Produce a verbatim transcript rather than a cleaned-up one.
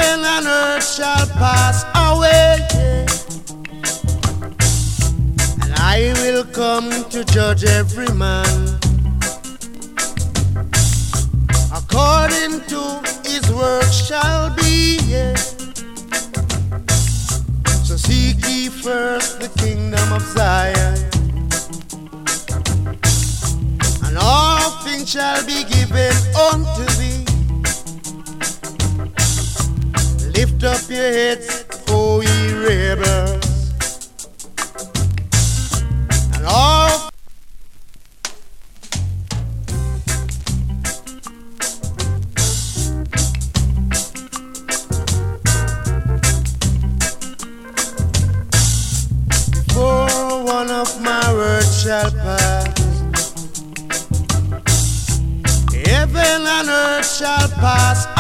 Heaven and earth shall pass away, yeah. And I will come to judge every man according to his work shall be, yeah. So seek ye first the kingdom of Zion, and all things shall be given unto thee. Lift up your heads, O ye rebels, and all before one of my words shall pass, heaven and earth shall pass